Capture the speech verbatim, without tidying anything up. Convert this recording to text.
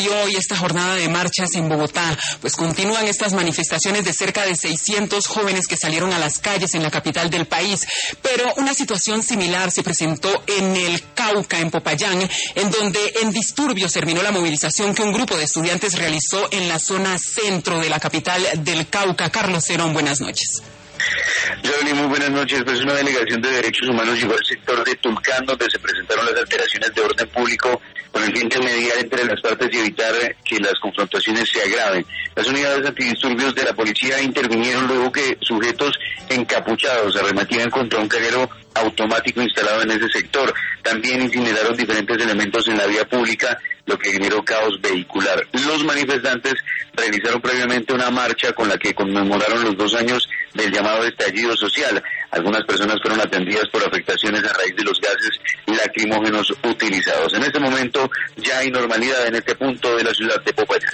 Hoy esta jornada de marchas en Bogotá, pues continúan estas manifestaciones de cerca de seiscientos jóvenes que salieron a las calles en la capital del país, pero una situación similar se presentó en el Cauca, en Popayán, en donde en disturbios terminó la movilización que un grupo de estudiantes realizó en la zona centro de la capital del Cauca. Carlos Cerón, buenas noches. Yoli, muy buenas noches. Pues una delegación de derechos humanos llegó al sector de Tulcán, donde se presentaron las alteraciones de orden público con el fin de mediar entre las partes y evitar que las confrontaciones se agraven. Las unidades antidisturbios de la policía intervinieron luego que sujetos encapuchados arrematían contra un cajero automático instalado en ese sector. También incineraron diferentes elementos en la vía pública, lo que generó caos vehicular. Los manifestantes realizaron previamente una marcha con la que conmemoraron los dos años del llamado estallido social. Algunas personas fueron atendidas por afectaciones a raíz de los gases lacrimógenos utilizados. En este momento ya hay normalidad en este punto de la ciudad de Popayán.